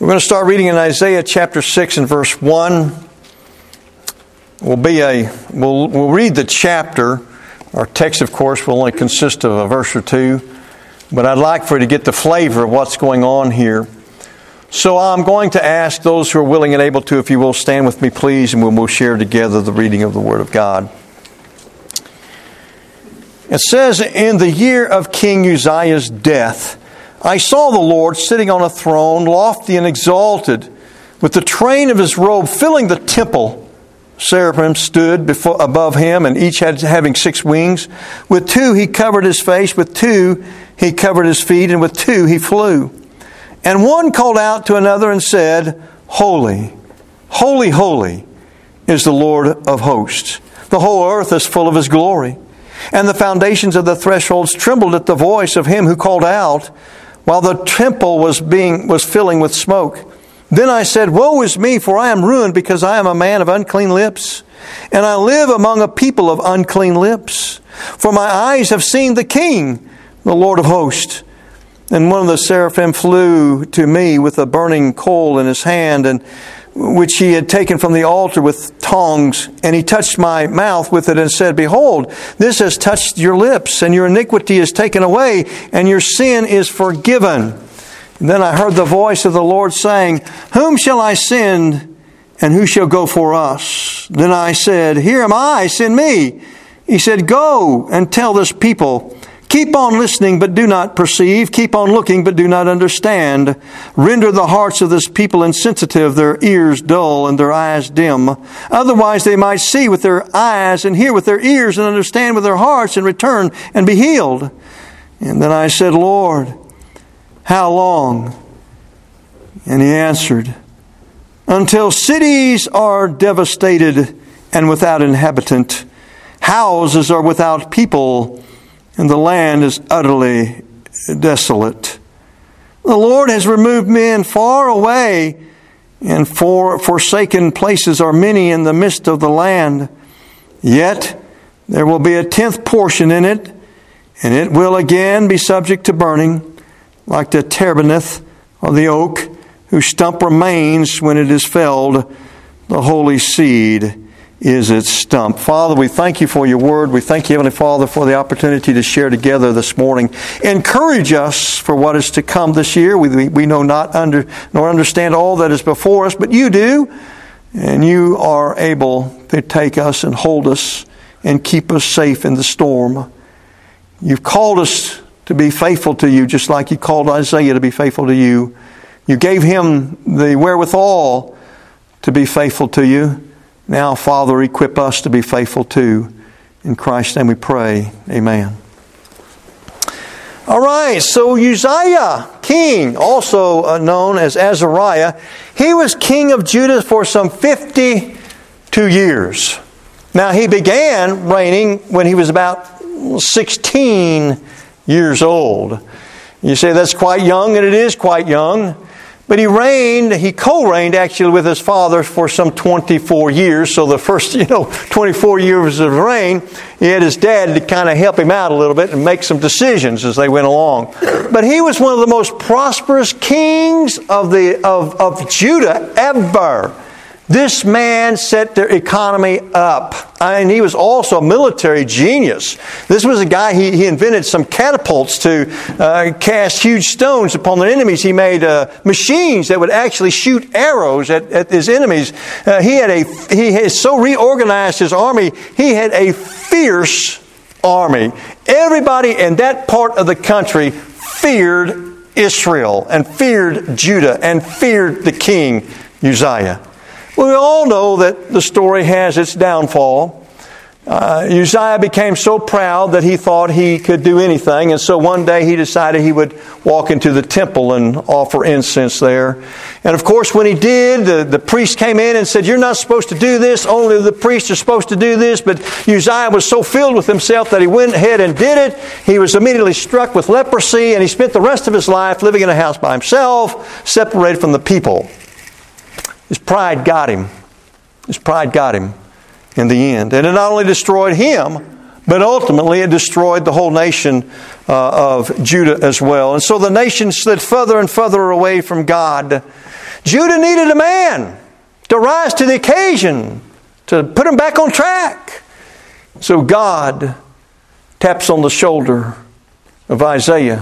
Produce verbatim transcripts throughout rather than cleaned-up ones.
We're going to start reading in Isaiah chapter six and verse one. We'll be a we'll we'll read the chapter. Our text, of course, will only consist of a verse or two, but I'd like for you to get the flavor of what's going on here. So I'm going to ask those who are willing and able to, if you will, stand with me, please, and we'll, we'll share together the reading of the Word of God. It says, "In the year of King Uzziah's death, I saw the Lord sitting on a throne, lofty and exalted, with the train of his robe filling the temple. Seraphim stood before, above him, and each had having six wings. With two he covered his face, with two he covered his feet, and with two he flew. And one called out to another and said, 'Holy, holy, holy is the Lord of hosts. The whole earth is full of his glory.' And the foundations of the thresholds trembled at the voice of him who called out, while the temple was being was filling with smoke. Then I said, 'Woe is me, for I am ruined, because I am a man of unclean lips, and I live among a people of unclean lips. For my eyes have seen the King, the Lord of hosts.' And one of the seraphim flew to me with a burning coal in his hand, and which he had taken from the altar with tongs, and he touched my mouth with it and said, 'Behold, this has touched your lips, and your iniquity is taken away, and your sin is forgiven.' And then I heard the voice of the Lord saying, 'Whom shall I send, and who shall go for us?' Then I said, 'Here am I, send me.' He said, 'Go and tell this people, keep on listening, but do not perceive. Keep on looking, but do not understand. Render the hearts of this people insensitive, their ears dull, and their eyes dim. Otherwise they might see with their eyes, and hear with their ears, and understand with their hearts, and return and be healed.' And then I said, 'Lord, how long?' And he answered, 'Until cities are devastated and without inhabitant, houses are without people, and the land is utterly desolate. The Lord has removed men far away, and for forsaken places are many in the midst of the land. Yet there will be a tenth portion in it, and it will again be subject to burning, like the terebinth or the oak, whose stump remains when it is felled. The holy seed is its stump.'" Father, we thank you for your word. We thank you, Heavenly Father, for the opportunity to share together this morning. Encourage us for what is to come this year. We, we, we know not under nor understand all that is before us, but you do. And you are able to take us and hold us and keep us safe in the storm. You've called us to be faithful to you, just like you called Isaiah to be faithful to you. You gave him the wherewithal to be faithful to you. Now, Father, equip us to be faithful too. In Christ's name we pray. Amen. All right, so Uzziah, king, also known as Azariah, he was king of Judah for some fifty-two years. Now, he began reigning when he was about sixteen years old. You say that's quite young, and it is quite young. But he reigned, he co-reigned actually with his father for some twenty-four years. So the first, you know, twenty-four years of reign, he had his dad to kind of help him out a little bit and make some decisions as they went along. But he was one of the most prosperous kings of the of, of Judah ever. This man set their economy up. I mean, he was also a military genius. This was a guy, he, he invented some catapults to uh, cast huge stones upon their enemies. He made uh, machines that would actually shoot arrows at, at his enemies. Uh, he had a he had so reorganized his army, he had a fierce army. Everybody in that part of the country feared Israel and feared Judah and feared the king Uzziah. Well, we all know that the story has its downfall. Uh, Uzziah became so proud that he thought he could do anything. And so one day he decided he would walk into the temple and offer incense there. And of course, when he did, the, the priest came in and said, "You're not supposed to do this. Only the priests are supposed to do this." But Uzziah was so filled with himself that he went ahead and did it. He was immediately struck with leprosy, and he spent the rest of his life living in a house by himself, separated from the people. His pride got him. His pride got him in the end. And it not only destroyed him, But ultimately, it destroyed the whole nation uh, of Judah as well. And so the nation slid further and further away from God. Judah needed a man to rise to the occasion, to put him back on track. So God taps on the shoulder of Isaiah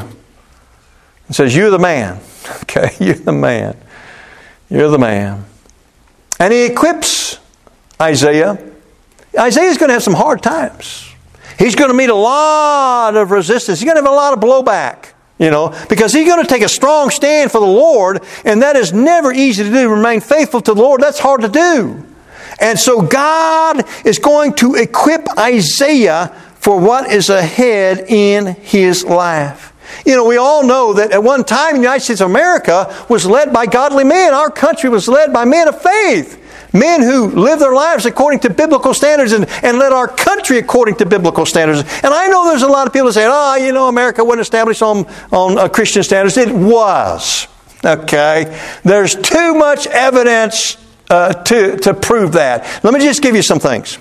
and says, "You're the man." Okay, you're the man. You're the man. And he equips Isaiah. Isaiah's going to have some hard times. He's going to meet a lot of resistance. He's going to have a lot of blowback, you know, because he's going to take a strong stand for the Lord, and that is never easy to do. Remain faithful to the Lord, that's hard to do. And so God is going to equip Isaiah for what is ahead in his life. You know, we all know that at one time the United States of America was led by godly men. Our country was led by men of faith. Men who lived their lives according to biblical standards and, and led our country according to biblical standards. And I know there's a lot of people saying, oh, you know, America wasn't established on, on uh, Christian standards. It was. Okay? There's too much evidence uh, to, to prove that. Let me just give you some things.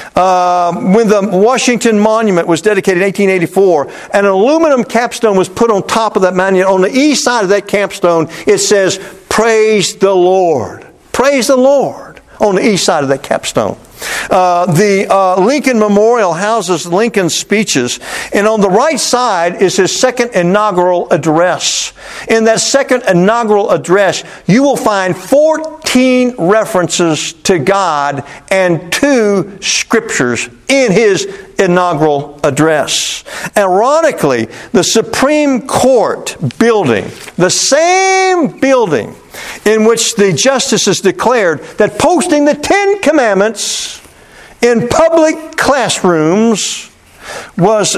Uh, when the Washington Monument was dedicated in eighteen eighty-four, an aluminum capstone was put on top of that monument. On the east side of that capstone, it says, "Praise the Lord." Praise the Lord. On the east side of that capstone. Uh, the uh, Lincoln Memorial houses Lincoln's speeches, and on the right side is his second inaugural address. In that second inaugural address, you will find fourteen references to God and two scriptures in his inaugural address. Ironically, the Supreme Court building, the same building in which the justices declared that posting the Ten Commandments in public classrooms was uh,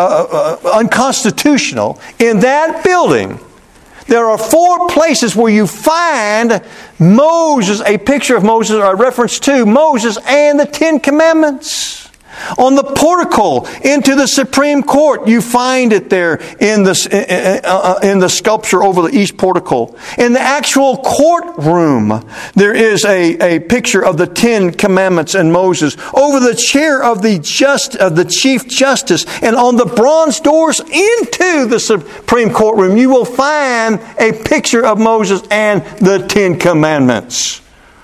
uh, uh, unconstitutional. In that building, there are four places where you find Moses, a picture of Moses, or a reference to Moses and the Ten Commandments. On the portico into the Supreme Court, you find it there in the, in the sculpture over the east portico. In the actual courtroom, there is a, a picture of the Ten Commandments and Moses. Over the chair of the just of the Chief Justice, and on the bronze doors into the Supreme Courtroom, you will find a picture of Moses and the Ten Commandments.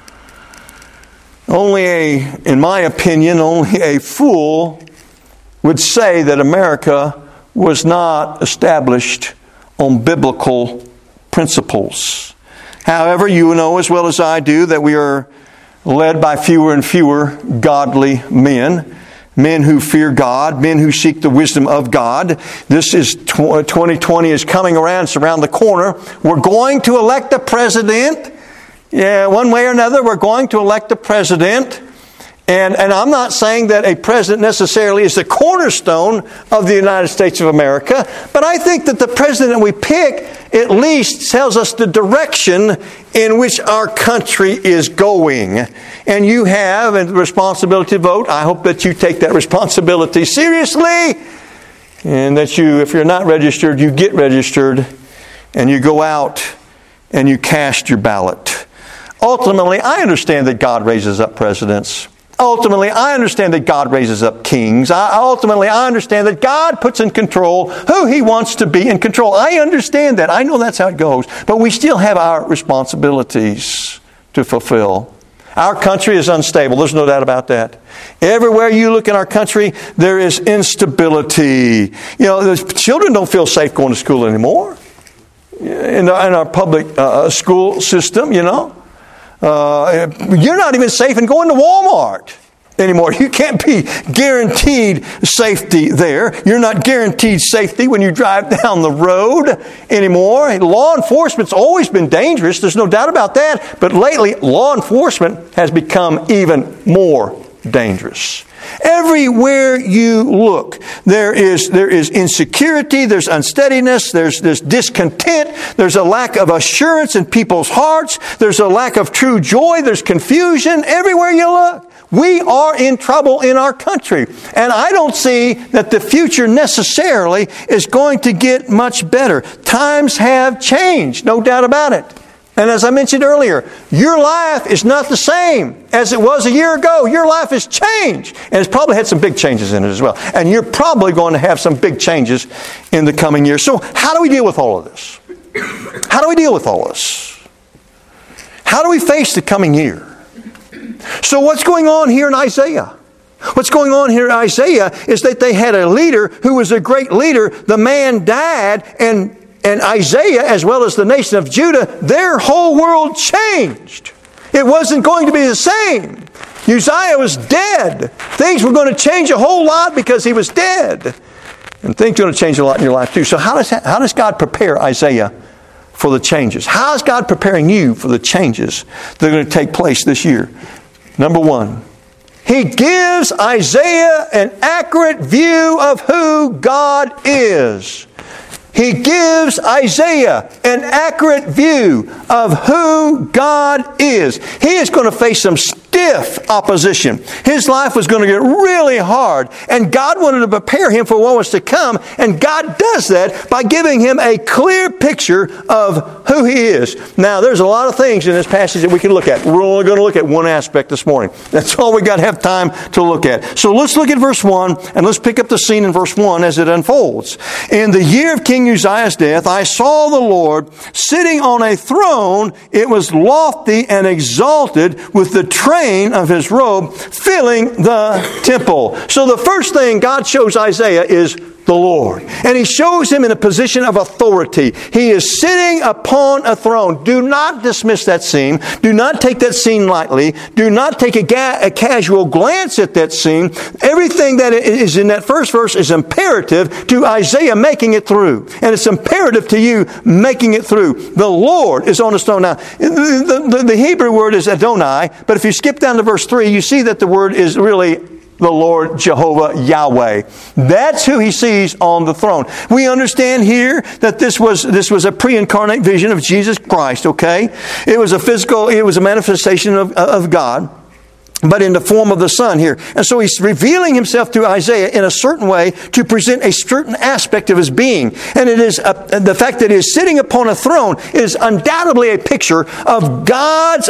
Only a, in my opinion, only a fool would say that America was not established on biblical principles. However, you know as well as I do that we are led by fewer and fewer godly men. Men who fear God, men who seek the wisdom of God. This is twenty twenty is coming around, it's around the corner. We're going to elect a president. Yeah, one way or another, we're going to elect a president. And, and I'm not saying that a president necessarily is the cornerstone of the United States of America, but I think that the president we pick at least tells us the direction in which our country is going. And you have a responsibility to vote. I hope that you take that responsibility seriously, and that you, if you're not registered, you get registered, and you go out and you cast your ballot. Ultimately, I understand that God raises up presidents. Ultimately, I understand that God raises up kings. I, ultimately, I understand that God puts in control who He wants to be in control. I understand that. I know that's how it goes. But we still have our responsibilities to fulfill. Our country is unstable. There's no doubt about that. Everywhere you look in our country, there is instability. You know, the children don't feel safe going to school anymore. In our, in our public uh, school system, you know. Uh, you're not even safe in going to Walmart anymore. You can't be guaranteed safety there. You're not guaranteed safety when you drive down the road anymore. Law enforcement's always been dangerous. There's no doubt about that. But lately, law enforcement has become even more dangerous. Everywhere you look, there is there is insecurity, there's unsteadiness, there's there's discontent, there's a lack of assurance in people's hearts, there's a lack of true joy, there's confusion everywhere you look. We are in trouble in our country. And I don't see that the future necessarily is going to get much better. Times have changed, no doubt about it. And as I mentioned earlier, your life is not the same as it was a year ago. Your life has changed. And it's probably had some big changes in it as well. And you're probably going to have some big changes in the coming year. So how do we deal with all of this? How do we deal with all this? How do we face the coming year? So what's going on here in Isaiah? What's going on here in Isaiah is that they had a leader who was a great leader. The man died, and And Isaiah, as well as the nation of Judah, their whole world changed. It wasn't going to be the same. Uzziah was dead. Things were going to change a whole lot because he was dead. And things are going to change a lot in your life too. So how does, how does God prepare Isaiah for the changes? How is God preparing you for the changes that are going to take place this year? Number one, He gives Isaiah an accurate view of who God is. He gives Isaiah an accurate view of who God is. He is going to face some stiff opposition. His life was going to get really hard. And God wanted to prepare him for what was to come. And God does that by giving him a clear picture of who He is. Now, there's a lot of things in this passage that we can look at. We're only going to look at one aspect this morning. That's all we got to have time to look at. So let's look at verse one, and let's pick up the scene in verse one as it unfolds. In the year of King Uzziah's death, I saw the Lord sitting on a throne. It was lofty and exalted, with the train of His robe filling the temple. So the first thing God shows Isaiah is the Lord. And He shows him in a position of authority. He is sitting upon a throne. Do not dismiss that scene. Do not take that scene lightly. Do not take a, ga- a casual glance at that scene. Everything that is in that first verse is imperative to Isaiah making it through. And it's imperative to you making it through. The Lord is on the throne. Now, the, the, the Hebrew word is Adonai, but if you skip down to verse three, you see that the word is really the Lord Jehovah Yahweh. That's who He sees on the throne. We understand here that this was this was a pre-incarnate vision of Jesus Christ, okay? It was a physical, it was a manifestation of, of God, but in the form of the Son here. And so He's revealing Himself to Isaiah in a certain way to present a certain aspect of His being. And it is a, the fact that He is sitting upon a throne is undoubtedly a picture of God's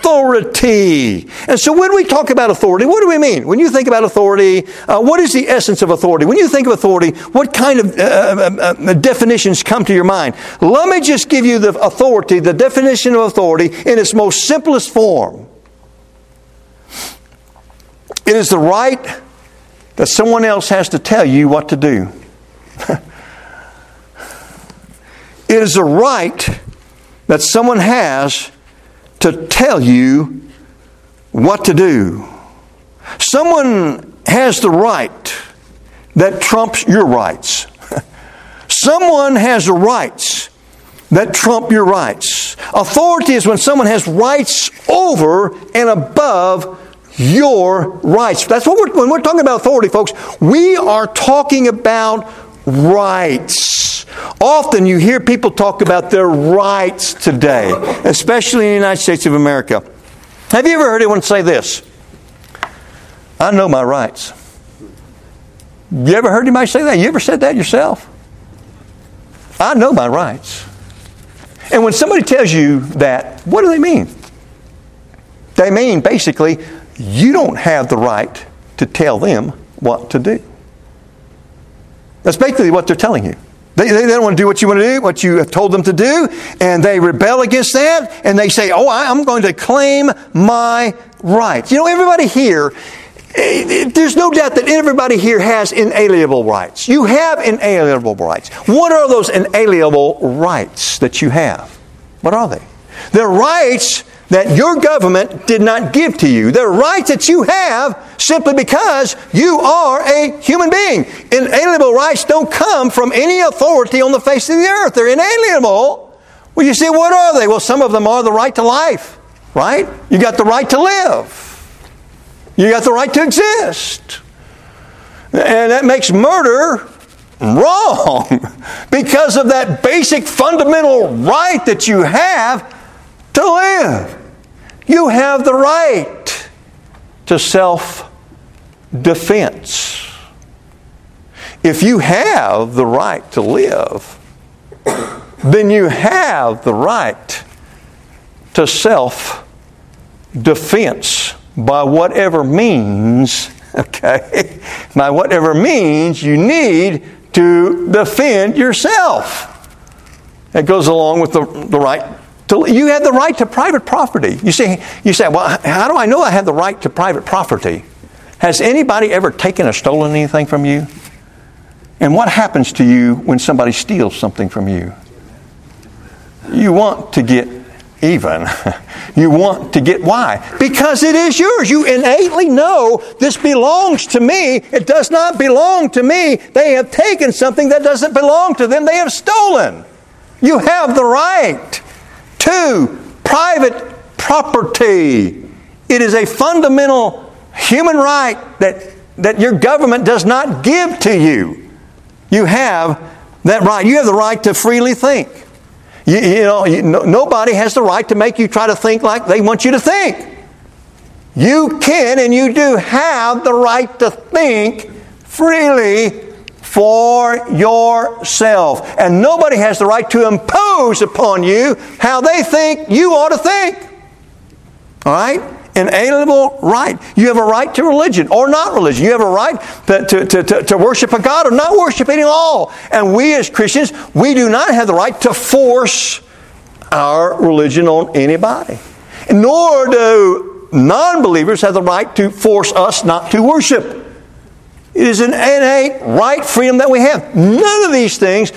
authority. And so when we talk about authority, what do we mean? When you think about authority, uh, what is the essence of authority? When you think of authority, what kind of uh, uh, uh, definitions come to your mind? Let me just give you the authority, the definition of authority in its most simplest form. It is the right that someone else has to tell you what to do. It is the right that someone has to tell you what to do. Someone has the right that trumps your rights. Someone has the rights that trump your rights. Authority is when someone has rights over and above your rights. That's what we're, when we're talking about authority, folks, we are talking about rights. Often you hear people talk about their rights today, especially in the United States of America. Have you ever heard anyone say this? I know my rights. You ever heard anybody say that? You ever said that yourself? I know my rights. And when somebody tells you that, what do they mean? They mean basically, you don't have the right to tell them what to do. That's basically what they're telling you. They, they don't want to do what you want to do, what you have told them to do, and they rebel against that, and they say, oh, I'm going to claim my rights. You know, everybody here, there's no doubt that everybody here has inalienable rights. You have inalienable rights. What are those inalienable rights that you have? What are they? They're rights that your government did not give to you. They're rights that you have simply because you are a human being. Inalienable rights don't come from any authority on the face of the earth. They're inalienable. Well, you say, what are they? Well, some of them are the right to life, right? You got the right to live. You got the right to exist. And that makes murder wrong because of that basic fundamental right that you have to live. You have the right to self-defense. If you have the right to live, then you have the right to self-defense by whatever means, okay, by whatever means you need to defend yourself. That goes along with the, the right to, you have the right to private property. You say, you say, well, how do I know I have the right to private property? Has anybody ever taken or stolen anything from you? And what happens to you when somebody steals something from you? You want to get even. You want to get, why? Because it is yours. You innately know this belongs to me. It does not belong to me. They have taken something that doesn't belong to them. They have stolen. You have the right to private property. It is a fundamental human right that, that your government does not give to you. You have that right. You have the right to freely think. You, you know, you, no, nobody has the right to make you try to think like they want you to think. You can and you do have the right to think freely for yourself. And nobody has the right to impose upon you how they think you ought to think. All right? Inalienable right. You have a right to religion or not religion. You have a right to, to, to, to worship a God or not worship any at all. And we as Christians, we do not have the right to force our religion on anybody. Nor do non-believers have the right to force us not to worship. It is an innate right freedom that we have. None of these things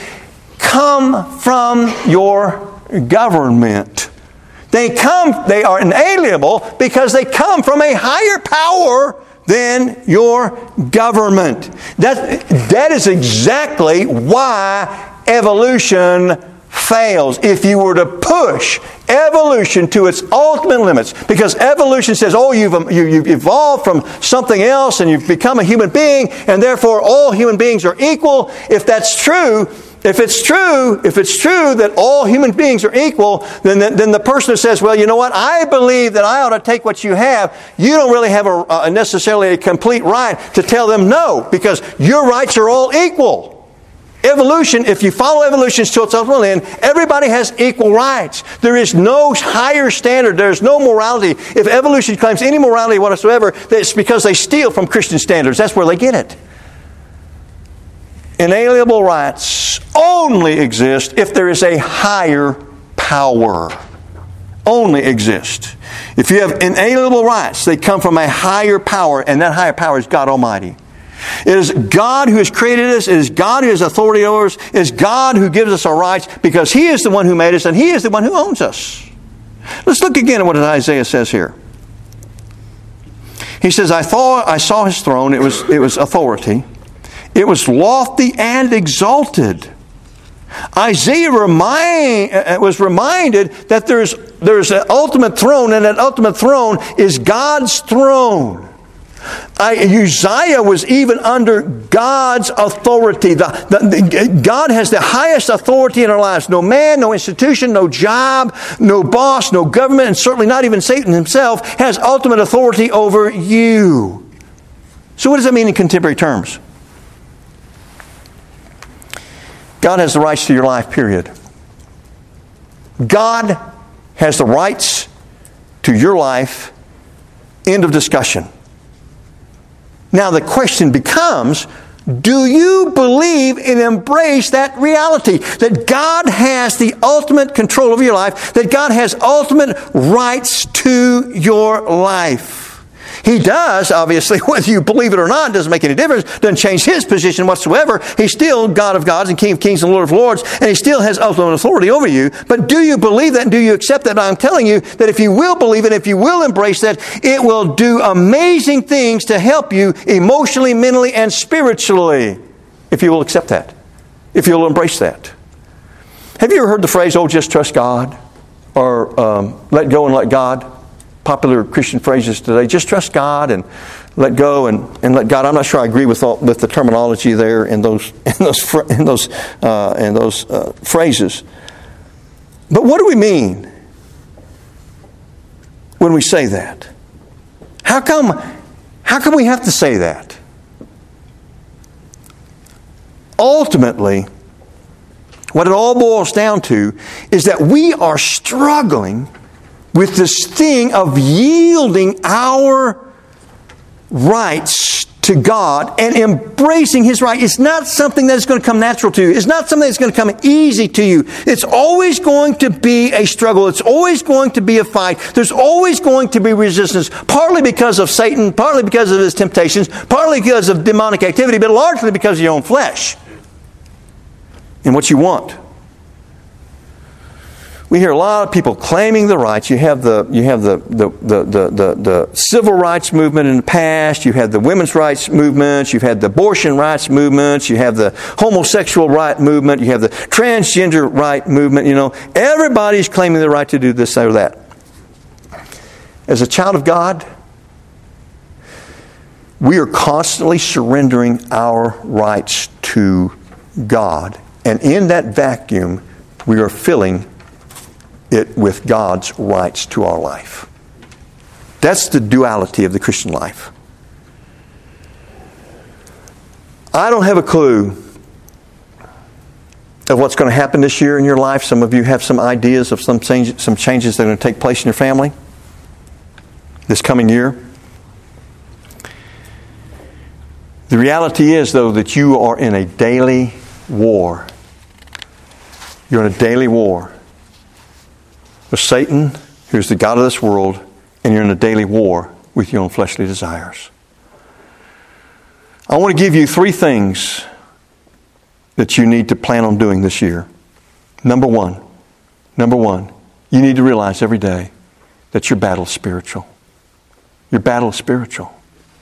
come from your government. They come, they are inalienable because they come from a higher power than your government. That, that is exactly why evolution fails. If you were to push evolution to its ultimate limits, because evolution says, oh, you've, you, you've evolved from something else and you've become a human being, and therefore all human beings are equal. If that's true, If it's true, if it's true that all human beings are equal, then, then, then the person who says, well, you know what, I believe that I ought to take what you have, you don't really have a, a necessarily a complete right to tell them no, because your rights are all equal. Evolution, if you follow evolution to its ultimate end, everybody has equal rights. There is no higher standard. There is no morality. If evolution claims any morality whatsoever, it's because they steal from Christian standards. That's where they get it. Inalienable rights only exist if there is a higher power. Only exist. If you have inalienable rights, they come from a higher power, and that higher power is God Almighty. It is God who has created us. It is God who has authority over us. It is God who gives us our rights because He is the one who made us and He is the one who owns us. Let's look again at what Isaiah says here. He says, I thought I saw His throne. It was, it was authority. It was lofty and exalted. Isaiah remind, was reminded that there's, there's an ultimate throne, and that ultimate throne is God's throne. I, Uzziah was even under God's authority. The, the, the, God has the highest authority in our lives. No man, no institution, no job, no boss, no government, and certainly not even Satan himself has ultimate authority over you. So what does that mean in contemporary terms? God has the rights to your life, period. God has the rights to your life, end of discussion. Now the question becomes, do you believe and embrace that reality? That God has the ultimate control of your life, that God has ultimate rights to your life. He does, obviously, whether you believe it or not, doesn't make any difference, doesn't change His position whatsoever. He's still God of gods and King of kings and Lord of lords, and He still has ultimate authority over you. But do you believe that and do you accept that? I'm telling you that if you will believe it, if you will embrace that, it will do amazing things to help you emotionally, mentally, and spiritually, if you will accept that, if you'll embrace that. Have you ever heard the phrase, oh, just trust God, or um, let go and let God? Popular Christian phrases today. Just trust God and let go and, and let God. I'm not sure I agree with all, with the terminology there in those in those in those uh, in those uh, phrases. But what do we mean when we say that? How come? How come we have to say that? Ultimately, what it all boils down to is that we are struggling with this thing of yielding our rights to God and embracing His right. It's not something that's going to come natural to you. It's not something that's going to come easy to you. It's always going to be a struggle. It's always going to be a fight. There's always going to be resistance, partly because of Satan, partly because of his temptations, partly because of demonic activity, but largely because of your own flesh and what you want. We hear a lot of people claiming the rights. You have the you have the the, the, the, the the civil rights movement in the past. You had the women's rights movements. You've had the abortion rights movements. You have the homosexual right movement. You have the transgender right movement. You know, everybody's claiming the right to do this or that. As a child of God, we are constantly surrendering our rights to God. And in that vacuum, we are filling it with God's rights to our life. That's the duality of the Christian life. I don't have a clue of what's going to happen this year in your life. Some of you have some ideas of some change, some changes that are going to take place in your family this coming year. The reality is, though, that you are in a daily war. You're in a daily war with Satan, who's the god of this world, and you're in a daily war with your own fleshly desires. I want to give you three things that you need to plan on doing this year. Number one, number one, you need to realize every day that your battle is spiritual. Your battle is spiritual.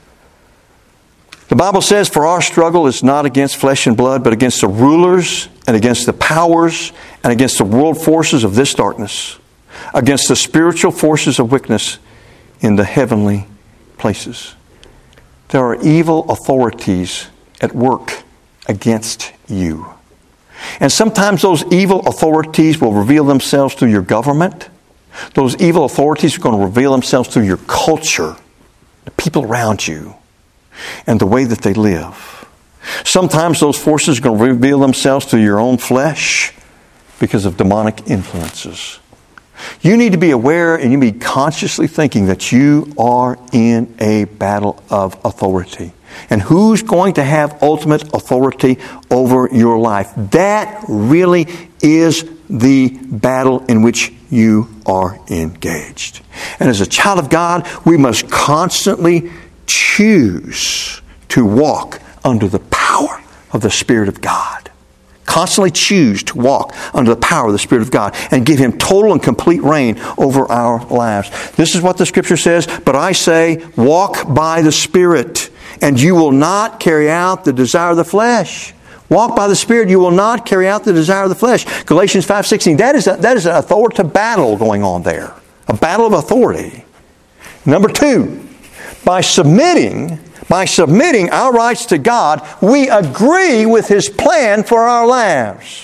The Bible says, for our struggle is not against flesh and blood, but against the rulers and against the powers and against the world forces of this darkness, against the spiritual forces of wickedness in the heavenly places. There are evil authorities at work against you. And sometimes those evil authorities will reveal themselves through your government. Those evil authorities are going to reveal themselves through your culture, the people around you, and the way that they live. Sometimes those forces are going to reveal themselves through your own flesh because of demonic influences. You need to be aware and you need to be consciously thinking that you are in a battle of authority. And who's going to have ultimate authority over your life? That really is the battle in which you are engaged. And as a child of God, we must constantly choose to walk under the power of the Spirit of God. Constantly choose to walk under the power of the Spirit of God and give Him total and complete reign over our lives. This is what the Scripture says, but I say, walk by the Spirit, and you will not carry out the desire of the flesh. Walk by the Spirit, you will not carry out the desire of the flesh. Galatians five sixteen, that is, a, that is an authoritative battle going on there. A battle of authority. Number two, by submitting By submitting our rights to God, we agree with His plan for our lives.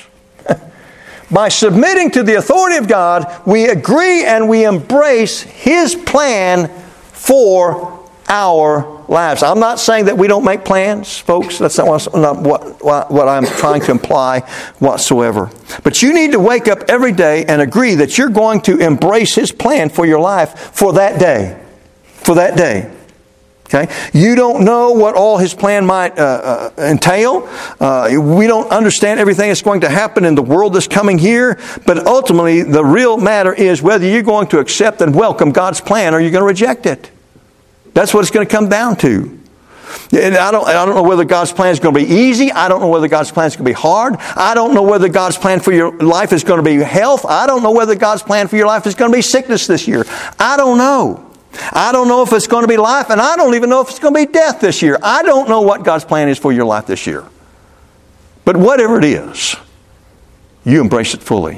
By submitting to the authority of God, we agree and we embrace His plan for our lives. I'm not saying that we don't make plans, folks. That's not what, not what, what I'm trying to imply whatsoever. But you need to wake up every day and agree that you're going to embrace His plan for your life for that day. For that day. Okay? You don't know what all His plan might uh, uh, entail. Uh, we don't understand everything that's going to happen in the world this coming year. But ultimately, the real matter is whether you're going to accept and welcome God's plan or you're going to reject it. That's what it's going to come down to. And I don't, I don't know whether God's plan is going to be easy. I don't know whether God's plan is going to be hard. I don't know whether God's plan for your life is going to be health. I don't know whether God's plan for your life is going to be sickness this year. I don't know. I don't know if it's going to be life, and I don't even know if it's going to be death this year. I don't know what God's plan is for your life this year. But whatever it is, you embrace it fully.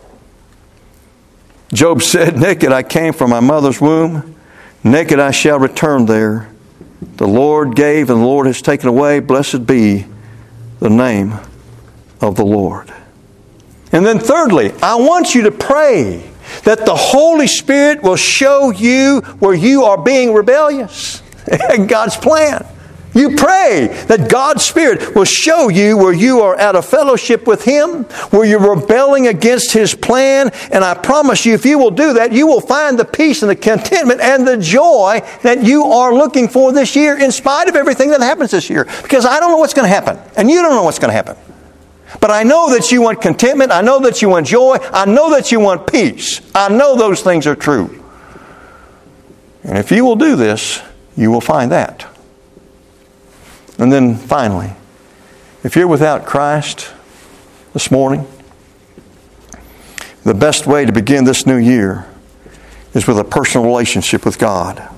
Job said, naked I came from my mother's womb, naked I shall return there. The Lord gave and the Lord has taken away. Blessed be the name of the Lord. And then thirdly, I want you to pray that the Holy Spirit will show you where you are being rebellious. God's plan. You pray that God's Spirit will show you where you are out of fellowship with Him, where you're rebelling against His plan. And I promise you, if you will do that, you will find the peace and the contentment and the joy that you are looking for this year, in spite of everything that happens this year. Because I don't know what's going to happen, and you don't know what's going to happen. But I know that you want contentment. I know that you want joy. I know that you want peace. I know those things are true. And if you will do this, you will find that. And then finally, if you're without Christ this morning, the best way to begin this new year is with a personal relationship with God.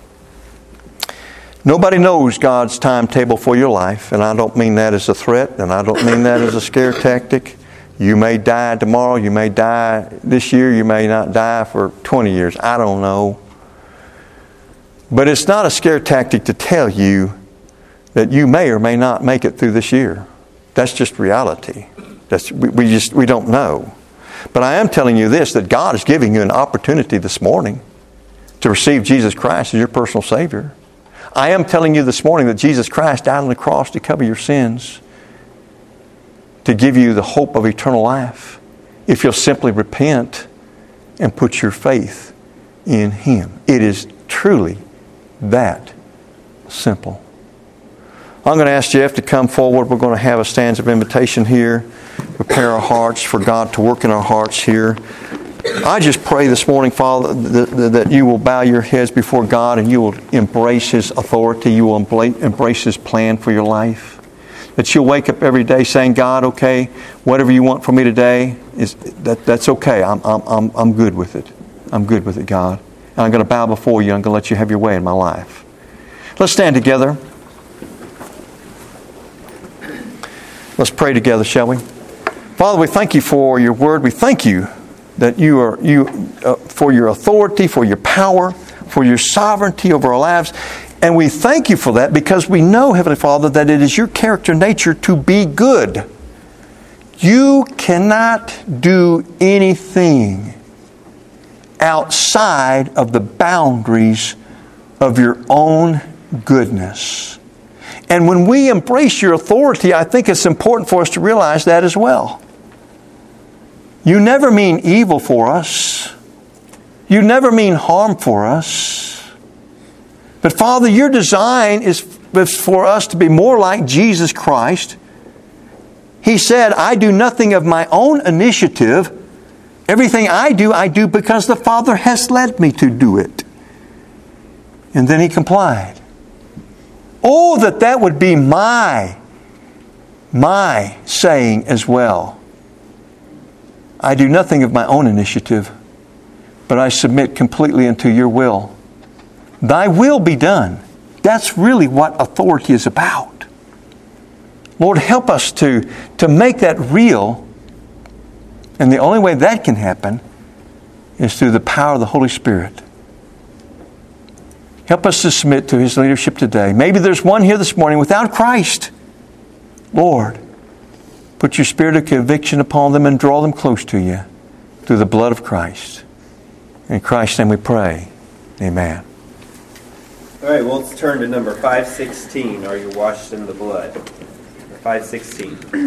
Nobody knows God's timetable for your life, and I don't mean that as a threat, and I don't mean that as a scare tactic. You may die tomorrow, you may die this year, you may not die for twenty years. I don't know. But it's not a scare tactic to tell you that you may or may not make it through this year. That's just reality. That's, we, we just we don't know. But I am telling you this, that God is giving you an opportunity this morning to receive Jesus Christ as your personal Savior. I am telling you this morning that Jesus Christ died on the cross to cover your sins, to give you the hope of eternal life, if you'll simply repent and put your faith in Him. It is truly that simple. I'm going to ask Jeff to come forward. We're going to have a stanza of invitation here. Prepare our hearts for God to work in our hearts here. I just pray this morning, Father, that, that you will bow your heads before God and you will embrace His authority. You will embrace His plan for your life. That you'll wake up every day saying, God, okay, whatever you want from me today, is that, that's okay. I'm, I'm, I'm, I'm good with it. I'm good with it, God. And I'm going to bow before you. I'm going to let you have your way in my life. Let's stand together. Let's pray together, shall we? Father, we thank you for your word. We thank you that you are you uh, for your authority, for your power, for your sovereignty over our lives. And we thank you for that because we know, Heavenly Father, that it is your character nature to be good. You cannot do anything outside of the boundaries of your own goodness. And when we embrace your authority, I think it's important for us to realize that as well. You never mean evil for us. You never mean harm for us. But Father, your design is for us to be more like Jesus Christ. He said, I do nothing of my own initiative. Everything I do, I do because the Father has led me to do it. And then He complied. Oh, that that would be my, my saying as well. I do nothing of my own initiative, but I submit completely unto your will. Thy will be done. That's really what authority is about. Lord, help us to, to make that real. And the only way that can happen is through the power of the Holy Spirit. Help us to submit to His leadership today. Maybe there's one here this morning without Christ. Lord, put your spirit of conviction upon them and draw them close to you through the blood of Christ. In Christ's name we pray. Amen. All right, well, let's turn to number five sixteen. Are you washed in the blood? five sixteen.